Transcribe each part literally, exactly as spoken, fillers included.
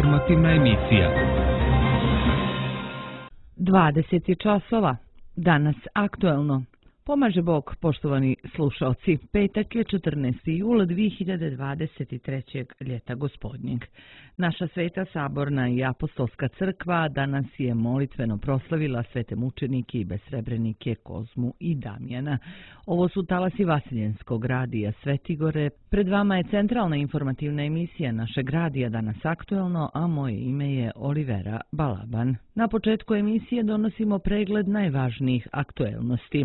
informativna emisija. dvadeset časova. Danas aktuelno. Pomaže Bog, poštovani slušalci. Petak je četrnaesti jul dvije hiljade dvadeset trećeg ljeta gospodnjeg. Naša Sveta Saborna i Apostolska crkva danas je molitveno proslavila svete mučenike i besrebrenike Kozmu i Damjana. Ovo su talasi Vasiljenskog radija Svetigore. Pred vama je centralna informativna emisija našeg radija Danas aktuelno, a moje ime je Olivera Balaban. Na početku emisije donosimo pregled najvažnijih aktuelnosti.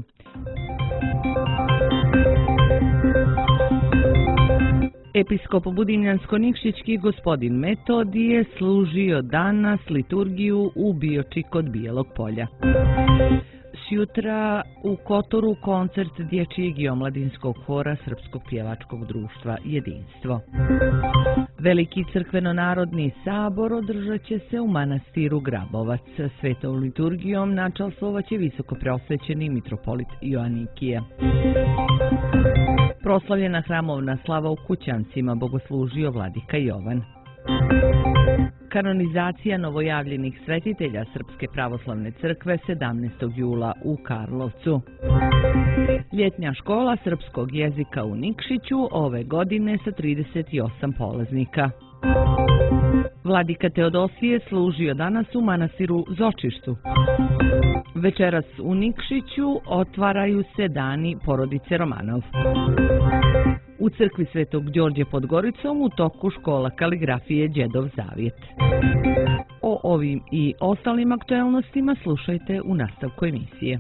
Episkop Budinjansko-Nikšićki gospodin Metodije služio danas liturgiju u Bioči kod Bijelog polja. Sjutra u Kotoru koncert dječjeg i omladinskog hora Srpskog pjevačkog društva Jedinstvo. Veliki crkveno-narodni sabor održat će se u manastiru Grabovac. Svetom liturgijom načalstvovaće visoko preosvećeni mitropolit Joanikije. Proslavljena hramovna slava u Kućancima bogoslužio vladika Jovan. Kanonizacija novojavljenih svetitelja Srpske pravoslavne crkve sedamnaestog jula u Karlovcu. Ljetnja škola srpskog jezika u Nikšiću ove godine sa trideset osam polaznika. Vladika Teodosije služio danas u manastiru Zočištu. Večeras u Nikšiću otvaraju se dani porodice Romanov. U crkvi Svetog Đorđe pod Goricom u toku škola kaligrafije Đedov Zavjet. O ovim i ostalim aktuelnostima slušajte u nastavku emisije.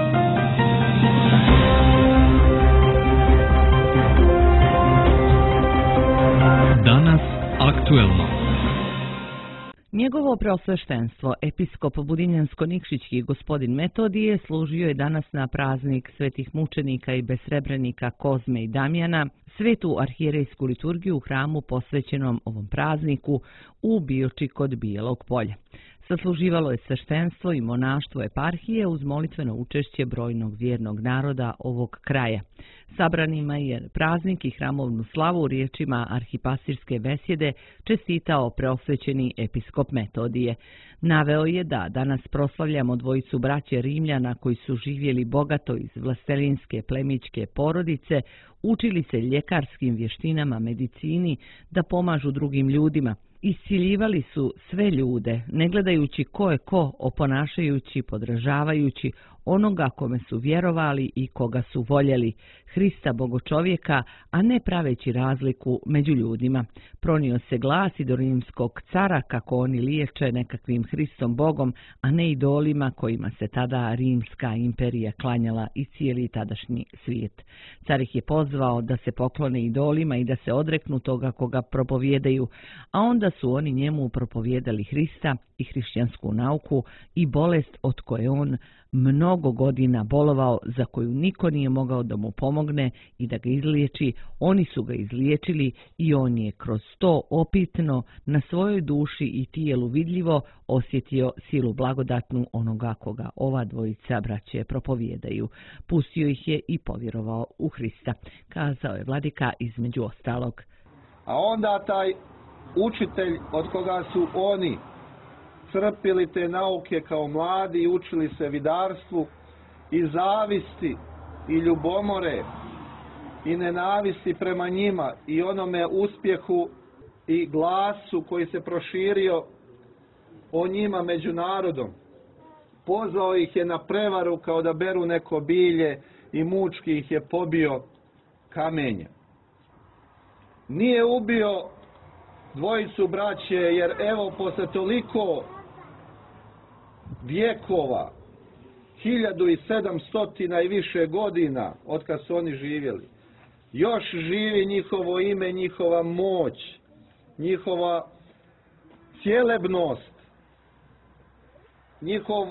Danas aktuelno. Njegovo preosveštenstvo, episkop Budinjansko-Nikšićki gospodin Metodije, služio je danas na praznik svetih mučenika i besrebrenika Kozme i Damjana, svetu arhijerejsku liturgiju u hramu posvećenom ovom prazniku u Bioči kod Bijelog polja. Sasluživalo je sveštenstvo i monaštvo eparhije uz molitveno učešće brojnog vjernog naroda ovog kraja. Sabranima je praznik i hramovnu slavu riječima arhipastirske besjede čestitao preosvećeni episkop Metodije. Naveo je da danas proslavljamo dvojicu braće Rimljana koji su živjeli bogato iz vlastelinske plemićke porodice, učili se ljekarskim vještinama, medicini, da pomažu drugim ljudima. Isciljivali su sve ljude, ne gledajući ko je ko, oponašajući, podražavajući onoga kome su vjerovali i koga su voljeli, Hrista bogočovjeka, a ne praveći razliku među ljudima. Pronio se glas i do rimskog cara kako oni liječe nekakvim Hristom Bogom, a ne idolima kojima se tada rimska imperija klanjala i cijeli tadašnji svijet. Car ih je pozvao da se poklone idolima i da se odreknu toga koga propovijedaju, a onda su oni njemu propovijedali Hrista i hrišćansku nauku i bolest od koje on mnogo godina bolovao, za koju niko nije mogao da mu pomogne i da ga izliječi. Oni su ga izliječili i on je kroz to opitno na svojoj duši i tijelu vidljivo osjetio silu blagodatnu onoga koga ova dvojica braće propovijedaju. Pustio ih je i povjerovao u Hrista, kazao je vladika između ostalog. A onda taj učitelj od koga su oni crpili te nauke kao mladi i učili se vidarstvu i zavisti i ljubomore i nenavisti prema njima i onome uspjehu i glasu koji se proširio o njima među narodom. Pozvao ih je na prevaru kao da beru neko bilje i mučki ih je pobio kamenjem. Nije ubio dvojicu braće jer evo posle toliko vjekova, hiljadu i sedamstotina i više godina od kad su oni živjeli, još živi njihovo ime, njihova moć, njihova cjelebnost, njihov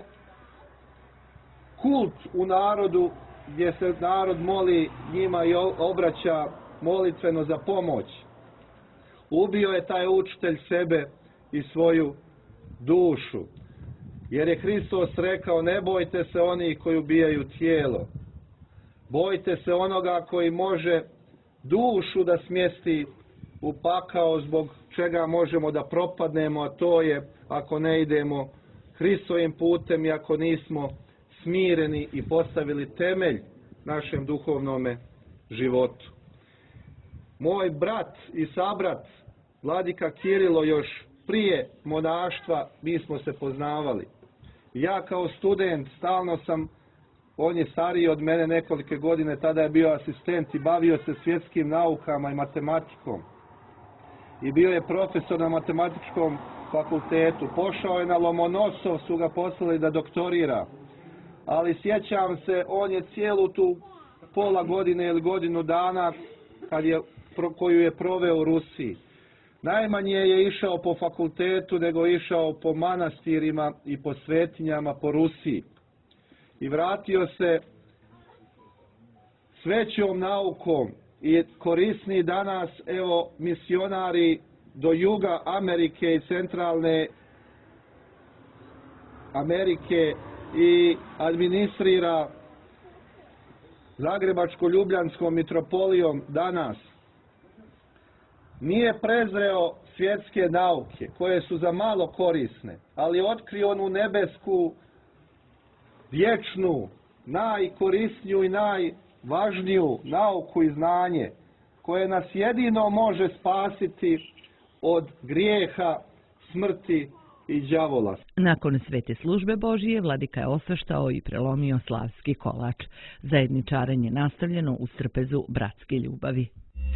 kult u narodu gdje se narod moli njima i obraća molitveno za pomoć. Ubio je taj učitelj sebe i svoju dušu. Jer je Hristos rekao, ne bojte se onih koji ubijaju tijelo. Bojte se onoga koji može dušu da smjesti u pakao zbog čega možemo da propadnemo, a to je ako ne idemo Hristovim putem i ako nismo smireni i postavili temelj našem duhovnome životu. Moj brat i sabrat, vladika Kirilo, još prije monaštva mi smo se poznavali. Ja kao student stalno sam, on je stariji od mene nekolike godine, tada je bio asistent i bavio se svjetskim naukama i matematikom. I bio je profesor na matematičkom fakultetu. Pošao je na Lomonosov, su ga poslali da doktorira. Ali sjećam se, on je cijelu tu pola godine ili godinu dana kad je, koju je proveo u Rusiji. Najmanje je išao po fakultetu nego išao po manastirima i po svetinjama po Rusiji. I vratio se s većom naukom i korisni danas, evo, misionari do juga Amerike i centralne Amerike i administrira Zagrebačko-Ljubljanskom mitropolijom danas. Nije prezreo svjetske nauke, koje su za malo korisne, ali otkrio onu nebesku, vječnu, najkorisniju i najvažniju nauku i znanje, koje nas jedino može spasiti od grijeha, smrti i đavola. Nakon svete službe Božije, vladika je osveštao i prelomio slavski kolač. Zajedničarenje nastavljeno uz trpezu bratske ljubavi.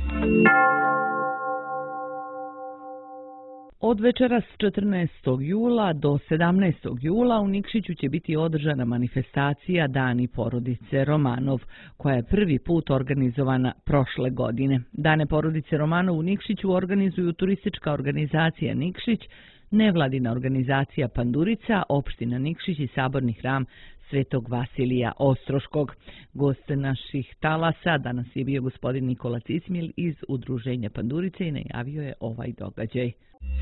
Od večeras četrnaestog jula do sedamnaestog jula u Nikšiću će biti održana manifestacija Dani porodice Romanov, koja je prvi put organizovana prošle godine. Dane porodice Romanov u Nikšiću organizuju turistička organizacija Nikšić, nevladina organizacija Pandurica, opština Nikšić i saborni hram Svetog Vasilija Ostroškog. Gost naših talasa danas je bio gospodin Nikola Cismil iz Udruženja Pandurice i najavio je ovaj događaj.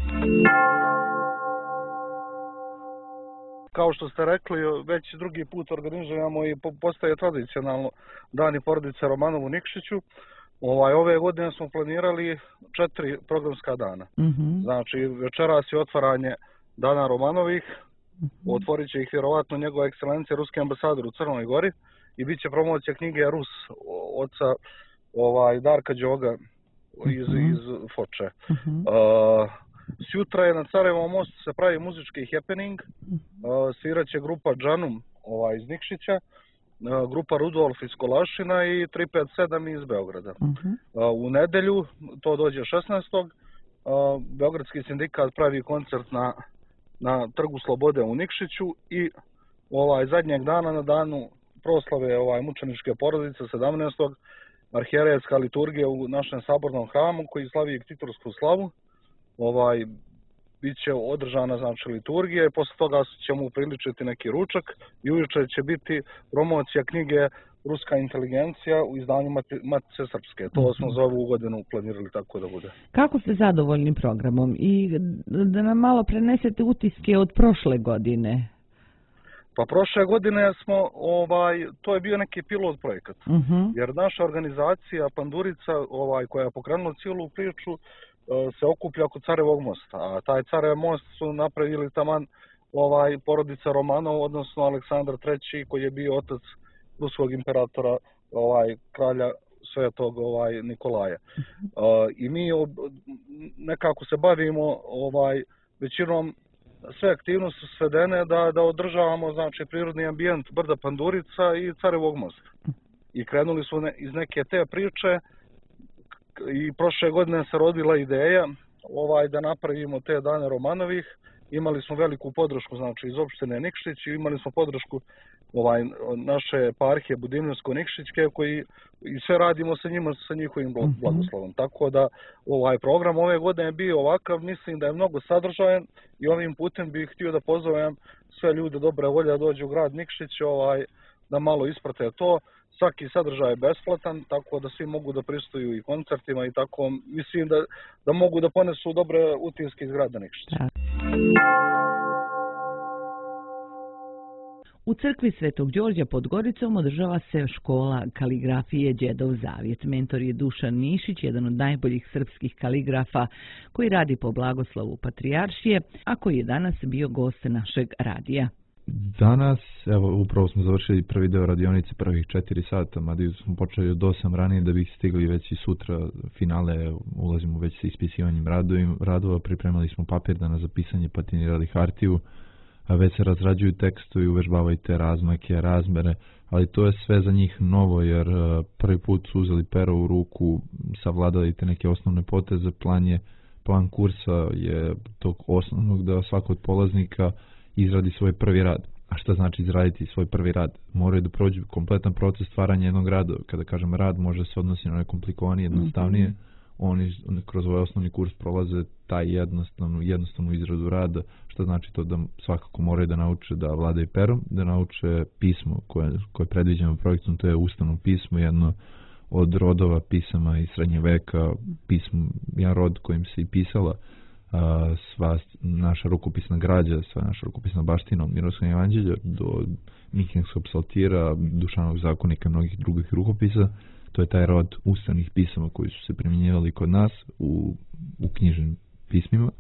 Kao što ste rekli, već drugi put organizujemo i postaje tradicionalno Dani porodice Romanov u Nikšiću. Ovaj, ove godine smo planirali četiri programska dana. Mm-hmm. Znači, večeras je otvaranje Dana Romanovih, mm-hmm. otvorit će ih vjerovatno njegova ekscelencija ruski ambasador u Crnoj Gori i bit će promocija knjige Rus oca ovaj, Darka Đoga iz, mm-hmm. iz Foče. Mm-hmm. Uh, Sjutra je na Carevom mostu se pravi muzički happening, uh, svirat će grupa Džanum ovaj, iz Nikšića, uh, grupa Rudolf iz Kolašina i tri pet sedam iz Beograda. Uh-huh. Uh, u nedelju, to dođe šesnaestog Uh, Beogradski sindikat pravi koncert na, na Trgu Slobode u Nikšiću i ovaj, zadnjeg dana na danu proslave ovaj, mučeničke porodice sedamnaestog arhijerejska liturgija u našem sabornom hramu koji slavi ktitorsku slavu. Ovaj, bit će održana znači, liturgija i posle toga ćemo upriličiti neki ručak i ujuče će biti promocija knjige Ruska inteligencija u izdanju Matice Srpske. To smo za ovu godinu planirali tako da bude. Kako ste zadovoljni programom i da nam malo prenesete utiske od prošle godine? Pa prošle godine smo, ovaj, to je bio neki pilot projekat, uh-huh. jer naša organizacija Pandurica, ovaj, koja je pokrenula cijelu priču, se okuplja oko Carevog mosta, a taj Carev most su napravili taman ovaj, porodica Romanov, odnosno Aleksandar treći koji je bio otac ruskog imperatora, ovaj, kralja svetog ovaj, Nikolaja. Uh, I mi ob, nekako se bavimo ovaj, većinom sve aktivnosti su svedene da, da održavamo znači, prirodni ambijent brda Pandurica i Carevog mosta. I krenuli su ne, iz neke te priče i prošle godine se rodila ideja ovaj, da napravimo te dane Romanovih. Imali smo veliku podršku znači, iz opštine Nikšić i imali smo podršku ovaj, naše eparhije Budimljivsko-Nikšićke koji i sve radimo sa njima sa njihovim blagoslovom. Tako da ovaj program ove godine je bio ovakav, mislim da je mnogo sadržajan i ovim putem bih htio da pozovem sve ljude dobre volje da dođu u grad Nikšić ovaj, da malo isprate to. Svaki sadržaj je besplatan, tako da svi mogu da pristuju i koncertima i tako. Mislim da, da mogu da ponesu dobre utiske iz grada Nikšića. U crkvi Svetog Đorđa pod Goricom održava se škola kaligrafije Đedov zavjet. Mentor je Dušan Mišić, jedan od najboljih srpskih kaligrafa koji radi po blagoslovu Patrijaršije, a koji je danas bio gost našeg radija. Danas, evo, upravo smo završili prvi deo radionice, prvih četiri sata, mada smo počeli od osam ranije da bih stigli već i sutra finale, ulazimo već sa ispisivanjem radova, pripremali smo papir za pisanje, patinirali hartiju, a već se razrađuju tekstovi, uvežbavaju te razmake, razmere, ali to je sve za njih novo, jer prvi put su uzeli pero u ruku, savladali te neke osnovne poteze, plan je, plan kursa je tog osnovnog da svako od polaznika izradi svoj prvi rad. A šta znači izraditi svoj prvi rad? Moraju da prođu kompletan proces stvaranja jednog rada. Kada kažem rad, može se odnosi na nekomplikovanije, jednostavnije. Oni kroz ovaj osnovni kurs prolaze taj jednostavnu, jednostavnu izradu rada, što znači to da svakako moraju da nauče da vladaju perom, da nauče pismo koje, koje je predviđeno projektom, to je ustavno pismo, jedno od rodova pisama iz srednje veka, pismo, jedan rod kojim se i pisala a, sva naša rukopisna građa, sva naša rukopisna baština od Mirovskog evanđelja do Minhenskog psaltira, Dušanovog zakonika i mnogih drugih rukopisa. To je taj rod ustavnih pisama koji su se primjenjivali kod nas u, u knjižnim pismima.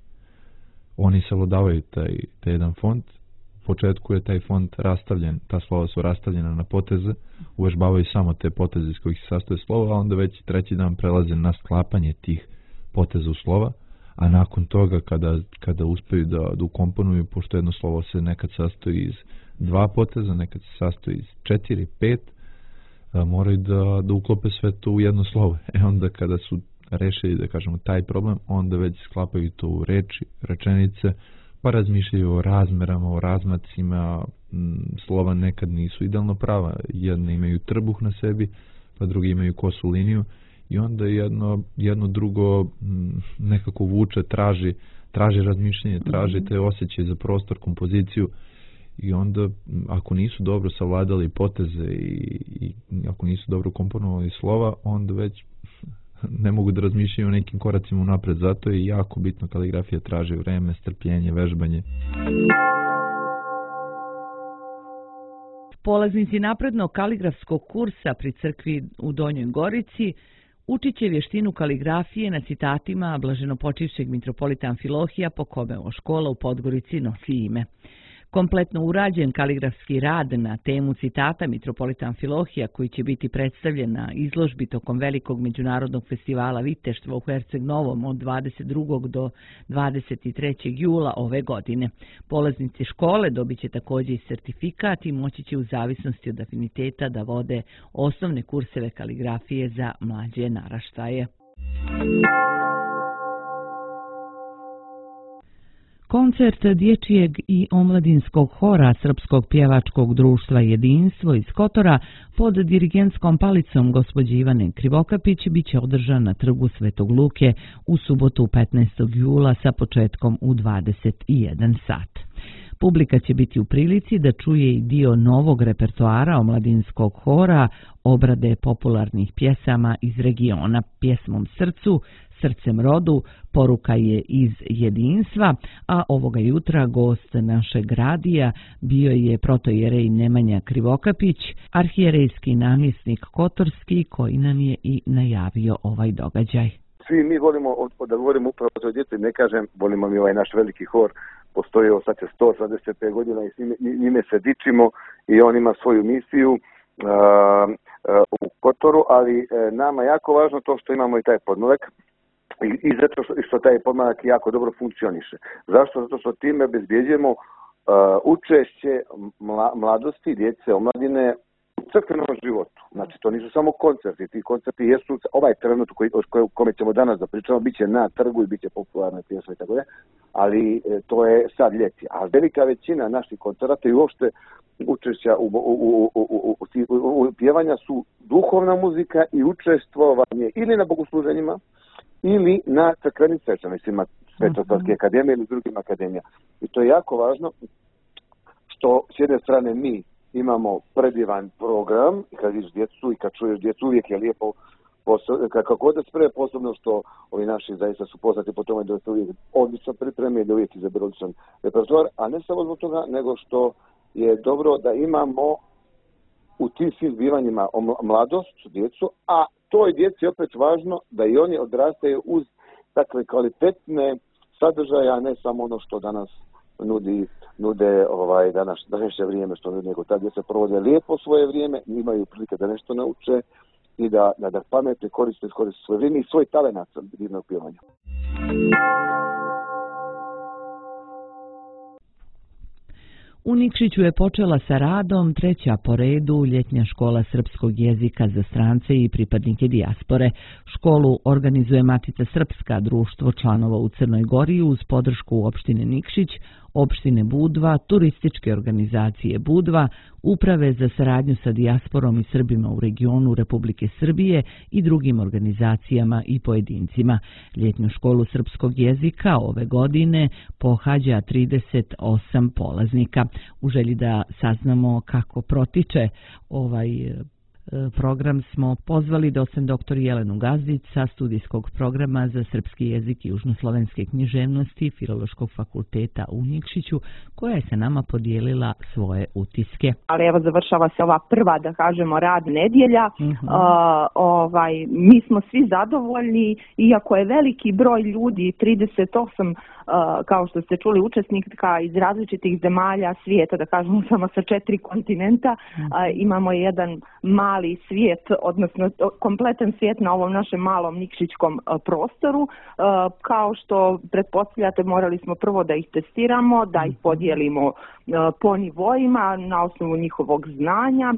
Oni savladavaju taj, taj jedan font. U početku je taj font rastavljen, ta slova su rastavljena na poteze, uvežbavaju samo te poteze iz kojih se sastoje slova, a onda već treći dan prelaze na sklapanje tih poteza u slova, a nakon toga kada, kada uspeju da, da ukomponuju, pošto jedno slovo se nekad sastoji iz dva poteza, nekad se sastoji iz četiri, pet, moraju da, da uklope sve to u jedno slovo. E onda kada su rešili, da kažemo, taj problem, onda već sklapaju to u reči, rečenice, pa razmišljaju o razmerama, o razmacima, slova nekad nisu idealno prava, jedne imaju trbuh na sebi, pa drugi imaju kosu liniju i onda jedno, jedno drugo nekako vuče, traži, traži razmišljanje, traži te osjećaje za prostor, kompoziciju. I onda, ako nisu dobro savladali poteze i, i ako nisu dobro komponovali slova, onda već ne mogu da razmišljaju o nekim koracima unapred. Zato je jako bitno, kaligrafija traži vreme, strpljenje, vežbanje. Polaznici naprednog kaligrafskog kursa pri crkvi u Donjoj Gorici učit će vještinu kaligrafije na citatima blaženopočivšeg mitropolita Amfilohija, po kome ova škola u Podgorici nosi ime. Kompletno urađen kaligrafski rad na temu citata mitropolita Amfilohija, koji će biti predstavljen na izložbi tokom velikog međunarodnog festivala viteštva u Herceg Novom od dvadeset drugog do dvadeset trećeg jula ove godine. Polaznici škole dobit će također i sertifikat i moći će u zavisnosti od afiniteta da vode osnovne kurseve kaligrafije za mlađe naraštaje. Koncert dječjeg i omladinskog hora Srpskog pjevačkog društva Jedinstvo iz Kotora pod dirigentskom palicom gospođe Ivane Krivokapić biće održan na trgu Svetog Luke u subotu petnaestog jula sa početkom u dvadeset jedan sat. Publika će biti u prilici da čuje i dio novog repertoara omladinskog hora, obrade popularnih pjesama iz regiona, pjesmom Srcu, Srcem rodu, poruka je iz Jedinstva, a ovoga jutra gost našeg radija bio je protojerej Nemanja Krivokapić, arhijerejski namjesnik Kotorski, koji nam je i najavio ovaj događaj. Svi mi volimo, da govorimo upravo o toj djeci, ne kažem, volimo mi ovaj naš veliki hor, postoji sad će sto dvadeset pet godina i njime, njime se dičimo i on ima svoju misiju uh, uh, u Kotoru, ali uh, nama jako važno to što imamo i taj podmlek i, i zato što, što taj podmlek jako dobro funkcioniše. Zašto? Zato što time obezbjeđujemo uh, učešće mla, mladosti, djece, omladine u crkvenom životu. Znači, to nisu samo koncerti. Ti koncerti jesu ovaj trenut koji, o kome ćemo danas da pričamo, bit će na trgu i bit će popularna pjesma i tako da, ali e, to je sad ljeti. A velika većina naših koncerata i uopšte učešća u, u, u, u, u, u, u pjevanja su duhovna muzika i učestvovanje ili na bogosluženjima ili na crkvenim svečama, mislim, Svetosavske akademije ili drugim akademija. I to je jako važno što s jedne strane mi imamo predivan program i kad vidiš djecu i kad čuješ djecu uvijek je lijepo, kako da spreme, posebno što ovi naši zaista su poznati po tome da se uvijek odlično pripreme i da uvijek izaberu odličan repertoar, a ne samo zbog toga, nego što je dobro da imamo u tim svim zbivanjima mladost, djecu, a toj djeci je opet važno da i oni odrastaju uz takve kvalitetne sadržaje, a ne samo ono što danas nudi, nude ovaj, danas, današnje vrijeme, što nude, nego ta djeca provode lijepo svoje vrijeme, imaju prilike da nešto nauče i da, da, da pametno koriste, koriste svoje vrijeme i svoj talenat divnog pjevanja. U Nikšiću je počela sa radom treća po redu ljetnja škola srpskog jezika za strance i pripadnike dijaspore. Školu organizuje Matica Srpska, društvo članova u Crnoj Gori uz podršku opštine Nikšić, opštine Budva, turističke organizacije Budva, Uprave za saradnju sa dijasporom i Srbima u regionu Republike Srbije i drugim organizacijama i pojedincima. Ljetnju školu srpskog jezika ove godine pohađa trideset osam polaznika. U želji da saznamo kako protiče ovaj program smo pozvali docent doktor Jelenu Gazdić sa studijskog programa za srpski jezik i južnoslovenske književnosti Filološkog fakulteta u Nikšiću, koja je sa nama podijelila svoje utiske. Ali evo završava se ova prva, da kažemo, rad nedjelja. Uh-huh. Uh, ovaj, mi smo svi zadovoljni, iako je veliki broj ljudi, trideset osam, uh, kao što ste čuli, učesnika iz različitih zemalja svijeta, da kažemo samo sa četiri kontinenta, uh-huh. uh, imamo jedan mali svijet, odnosno kompletan svijet na ovom našem malom nikšićkom prostoru. Kao što pretpostavljate, morali smo prvo da ih testiramo, da ih podijelimo po nivoima na osnovu njihovog znanja.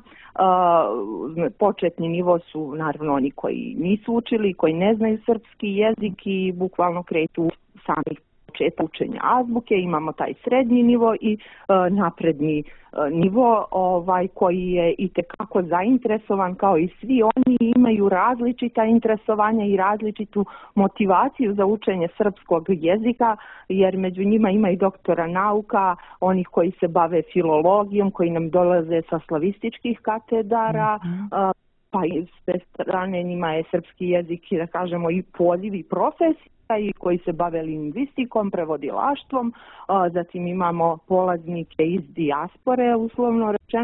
Početni nivo su naravno oni koji nisu učili, koji ne znaju srpski jezik i bukvalno kreću samih početka učenja azbuke. Imamo taj srednji nivo i e, napredni e, nivo ovaj, koji je itekako zainteresovan, kao i svi oni imaju različita interesovanja i različitu motivaciju za učenje srpskog jezika, jer među njima ima i doktora nauka, onih koji se bave filologijom, koji nam dolaze sa slavističkih katedara, mm-hmm. e, pa i s te strane njima je srpski jezik, da kažemo, i poziv i profesija, i koji se bave lingvistikom, prevodilaštvom. Zatim imamo polaznike iz dijaspore, uslovno rečeno,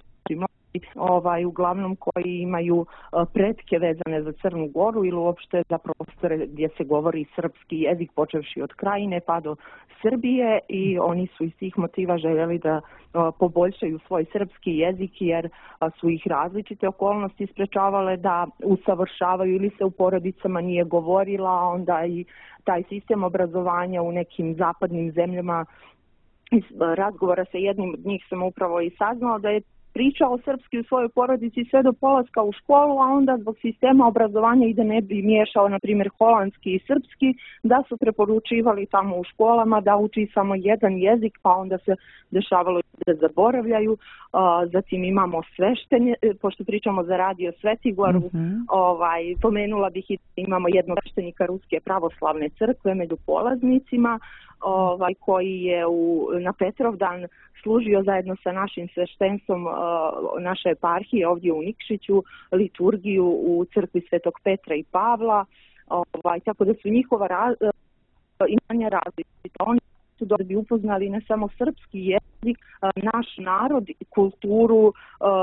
ovaj, uglavnom koji imaju pretke vezane za Crnu Goru ili uopšte za prostore gdje se govori srpski jezik, počevši od Krajine pa do Srbije, i oni su iz tih motiva željeli da poboljšaju svoj srpski jezik, jer su ih različite okolnosti sprečavale da usavršavaju, ili se u porodicama nije govorila, onda i taj sistem obrazovanja u nekim zapadnim zemljama. Iz razgovora sa jednim od njih sam upravo i saznala da je pričao srpski u svojoj porodici sve do polaska u školu, a onda zbog sistema obrazovanja i da ne bi miješao, na primjer, holandski i srpski, da su preporučivali tamo u školama da uči samo jedan jezik, pa onda se dešavalo da zaboravljaju. Zatim imamo sveštenje, pošto pričamo za radio Svetigoru, mm-hmm. ovaj, pomenula bih i imamo jednog sveštenika Ruske pravoslavne crkve među polaznicima, ovaj, koji je u, na Petrovdan služio zajedno sa našim sveštenstvom uh, naše eparhije ovdje u Nikšiću liturgiju u crkvi Svetog Petra i Pavla, ovaj, tako da su njihova raz, uh, imanja različita. Oni su da bi upoznali ne samo srpski jezik, uh, naš narod, kulturu, uh,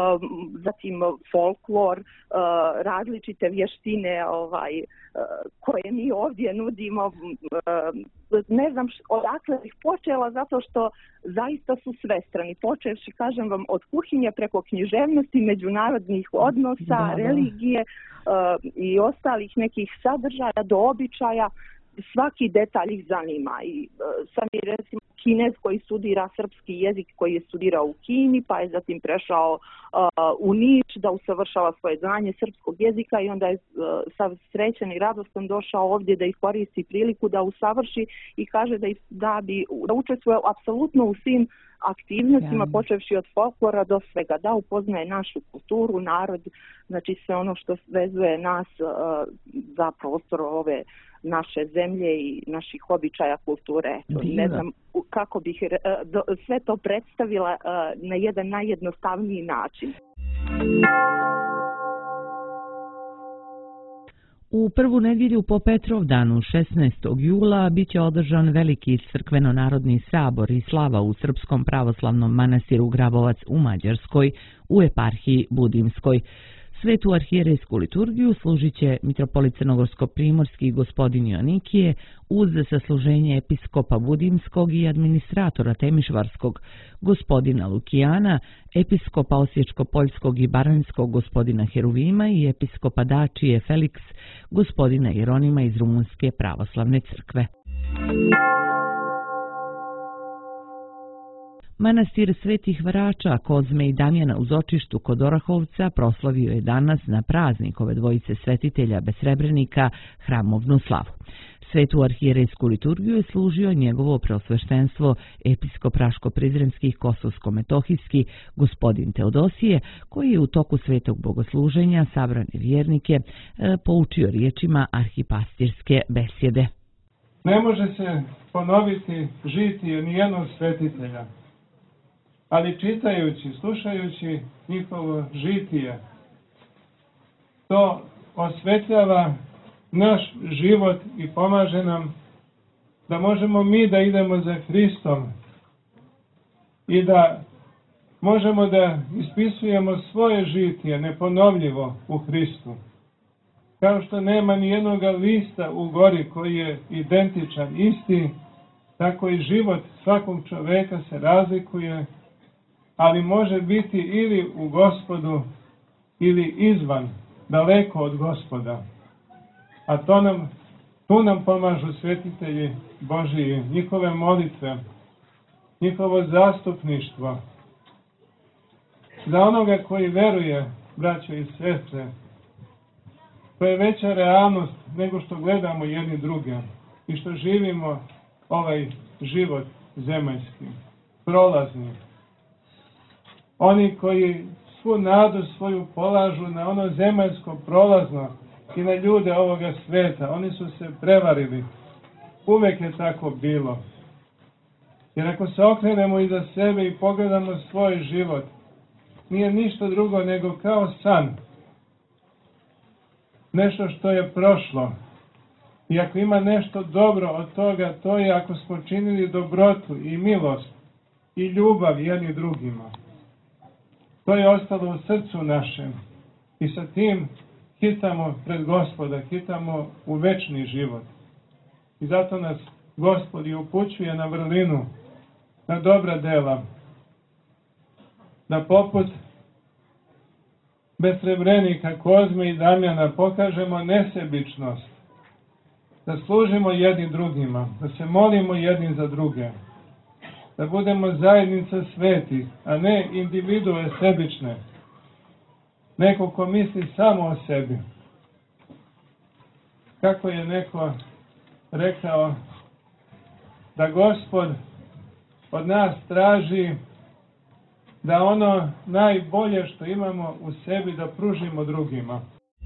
zatim folklor, uh, različite vještine ovaj, uh, koje mi ovdje nudimo. Uh, ne znam odakle bih počela, zato što zaista su svestrani. Počevši, kažem vam, od kuhinje preko književnosti, međunarodnih odnosa, da, da. religije uh, i ostalih nekih sadržaja do običaja. Svaki detalj ih zanima. I uh, sam je recimo Kinez koji studira srpski jezik, koji je studirao u Kini, pa je zatim prešao uh, u Niš da usavršava svoje znanje srpskog jezika, i onda je uh, sav srećan i radostan došao ovdje da ih koristi priliku da usavrši, i kaže da, ih, da bi da učestvuje apsolutno u svim aktivnostima, ja. počevši od folklora do svega, da upoznaje našu kulturu, narod, znači sve ono što vezuje nas uh, za prostor ove naše zemlje i naših običaja, kulture. Ne znam kako bih sve to predstavila na jedan najjednostavniji način. U prvu nedjelju po Petrovdanu šesnaestog jula bit će održan veliki crkveno-narodni sabor i slava u Srpskom pravoslavnom manastiru Grabovac u Mađarskoj u eparhiji Budimskoj. Svetu arhijerejsku liturgiju služit će mitropolit crnogorsko-primorski gospodin Joanikije uz sasluženje episkopa Budimskog i administratora Temišvarskog gospodina Lukijana, episkopa Osječko-poljskog i Baranjskog gospodina Heruvima i episkopa Dačije Feliks gospodina Jeronima iz Rumunjske pravoslavne crkve. Manastir Svetih Vrača, Kozme i Damjana u Zočištu kod Orahovca proslavio je danas na praznik ove dvojice svetitelja besrebrenika hramovnu slavu. Svetu arhijerejsku liturgiju je služio njegovo preosveštenstvo episkop Raško-Prizrenski Kosovsko-Metohijski gospodin Teodosije, koji je u toku svetog bogosluženja sabrane vjernike poučio riječima arhipastirske besjede. Ne može se ponoviti žitije nijednog svetitelja, ali čitajući, slušajući njihovo žitije, to osvetljava naš život i pomaže nam da možemo mi da idemo za Hristom i da možemo da ispisujemo svoje žitije neponovljivo u Hristu. Kao što nema ni jednog lista u gori koji je identičan, isti, tako i život svakog čoveka se razlikuje, ali može biti ili u Gospodu ili izvan, daleko od Gospoda. A to nam, tu nam pomažu svetitelji Božiji, njihove molitve, njihovo zastupništvo. Za onoga koji veruje, braćo i sestre, to je veća realnost nego što gledamo jedni druge i što živimo ovaj život zemaljski, prolazni. Oni koji svu nadu svoju polažu na ono zemaljsko prolazno i na ljude ovoga sveta, oni su se prevarili. Uvek je tako bilo. Jer ako se okrenemo iza sebe i pogledamo svoj život, nije ništa drugo nego kao san. Nešto što je prošlo. I ako ima nešto dobro od toga, to je ako smo činili dobrotu i milost i ljubav jedni drugima. To je ostalo u srcu našem. I sa tim hitamo pred Gospoda, hitamo u večni život. I zato nas Gospod i upućuje na vrlinu, na dobra dela. Da poput besrebrenika Kozme i Damjana pokažemo nesebičnost. Da služimo jedni drugima, da se molimo jedni za druge. Da budemo zajednica svetih, a ne individue sebične. Neko ko misli samo o sebi. Kako je neko rekao da Gospod od nas traži da ono najbolje što imamo u sebi da pružimo drugima.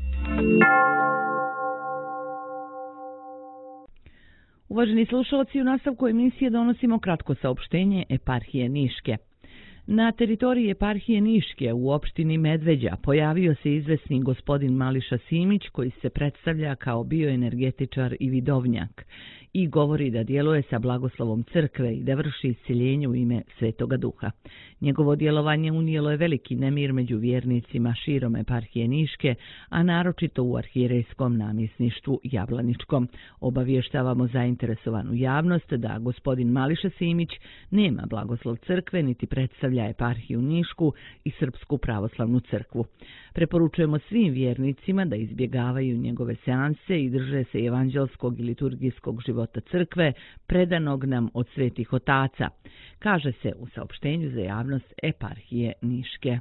Uvaženi slušalci, u nastavku emisije donosimo kratko saopštenje eparhije Niške. Na teritoriji eparhije Niške u opštini Medveđa pojavio se izvesni gospodin Mališa Simić, koji se predstavlja kao bioenergetičar i vidovnjak i govori da djeluje sa blagoslovom crkve i da vrši isceljenje u ime Svetoga Duha. Njegovo djelovanje unijelo je veliki nemir među vjernicima širom eparhije Niške, a naročito u arhijerejskom namjesništvu Jablaničkom. Obavještavamo zainteresovanu javnost da gospodin Mališa Simić nema blagoslov crkve niti predstavlja eparhiju Nišku i Srpsku pravoslavnu crkvu. Preporučujemo svim vjernicima da izbjegavaju njegove seanse i drže se evanđelskog i liturgijskog života crkve, predanog nam od svetih otaca, kaže se u saopštenju za javnost eparhije Niške.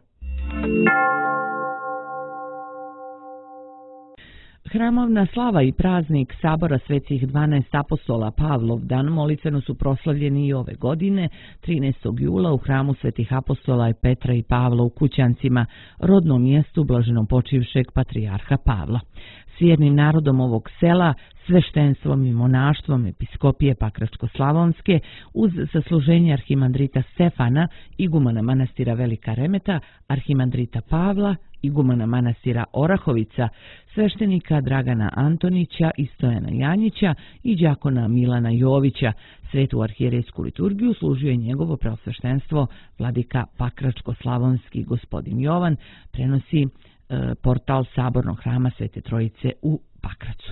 Hramovna slava i praznik Sabora Svetih dvanaest apostola Pavlovdan molitveno su proslavljeni i ove godine, trinaestog jula u hramu Svetih apostola Petra i Pavla u Kućancima, rodnom mjestu blaženopočivšeg patrijarha Pavla. S vjernim narodom ovog sela, sveštenstvom i monaštvom episkopije Pakračko-Slavonske, uz sasluženje arhimandrita Stefana, igumana manastira Velika Remeta, arhimandrita Pavla igumana manastira Orahovica, sveštenika Dragana Antonića i Stojana Janjića i đakona Milana Jovića. Svetu arhijerejsku liturgiju služio je njegovo preosveštenstvo vladika Pakračko-slavonski gospodin Jovan, prenosi e, portal Sabornog hrama Svete Trojice u Pakracu.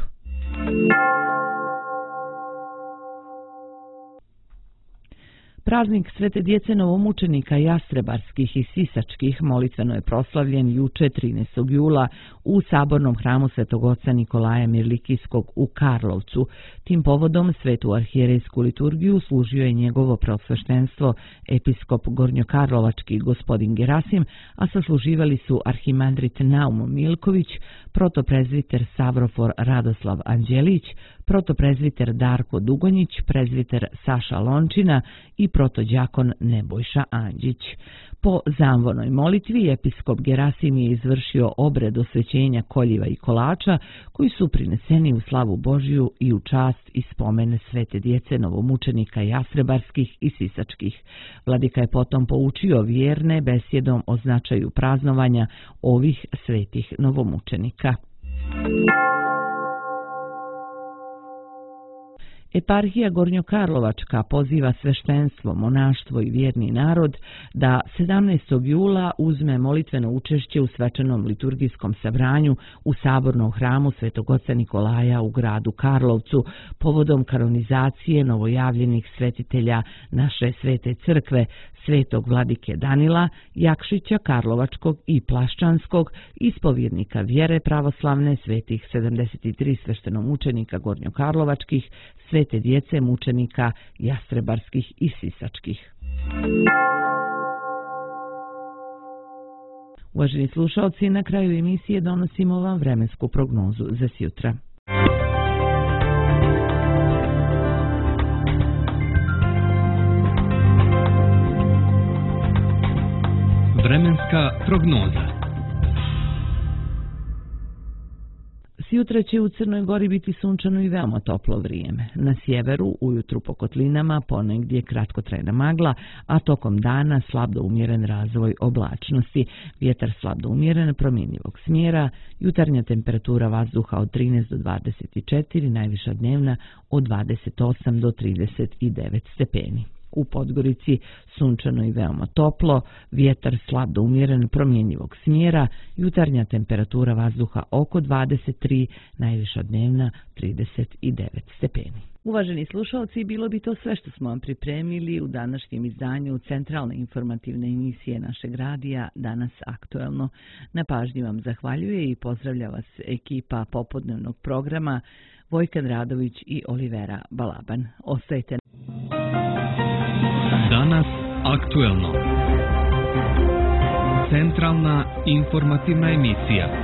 Praznik Svete djece novomučenika Jastrebarskih i Sisačkih molitveno je proslavljen juče trinaestog jula u Sabornom hramu Svetog oca Nikolaja Mirlikijskog u Karlovcu. Tim povodom Svetu arhijerejsku liturgiju služio je njegovo preosveštenstvo episkop Gornjokarlovački gospodin Gerasim, a sasluživali su arhimandrit Naumo Milković, protoprezviter Savrofor Radoslav Anđelić, protoprezviter Darko Dugonjić, prezviter Saša Lončina i protođakon Nebojša Anđić. Po zamvonoj molitvi episkop Gerasim je izvršio obred osvećenja koljiva i kolača koji su prineseni u slavu Božiju i u čast i spomen Svete djece novomučenika Jastrebarskih i Sisačkih. Vladika je potom poučio vjerne besjedom o značaju praznovanja ovih svetih novomučenika. Eparhija Gornjokarlovačka poziva sveštenstvo, monaštvo i vjerni narod da sedamnaestog jula uzme molitveno učešće u svečanom liturgijskom sabranju u Sabornom hramu Svetog oca Nikolaja u gradu Karlovcu povodom kanonizacije novojavljenih svetitelja naše Svete crkve, svetog vladike Danila, Jakšića Karlovačkog i Plaščanskog, ispovjednika vjere pravoslavne, svetih sedamdeset tri sveštenomučenika Gornjokarlovačkih, Svete djece mučenika Jastrebarskih i Sisačkih. Uvaženi slušalci, na kraju emisije donosimo vam vremensku prognozu za sjutra. Vremenska prognoza. Sjutra će u Crnoj Gori biti sunčano i veoma toplo vrijeme. Na sjeveru ujutru po kotlinama ponegdje kratkotrajna magla, a tokom dana slab do umjeren razvoj oblačnosti. Vjetar slab do umjeren promjenjivog smjera, jutarnja temperatura vazduha od trinaest do dvadeset četiri, najviša dnevna od dvadeset osam do trideset devet stepeni. U Podgorici sunčano i veoma toplo, vjetar slab do umjeren promjenjivog smjera, jutarnja temperatura vazduha oko dvadeset tri, najviša dnevna trideset devet stepeni. Uvaženi slušalci, bilo bi to sve što smo vam pripremili u današnjem izdanju centralne informativne emisije našeg radija Danas aktuelno. Na pažnji vam zahvaljuje i pozdravlja vas ekipa popodnevnog programa Vojkan Radović i Olivera Balaban. Ostajte. Danas aktuelno. Centralna informativna emisija.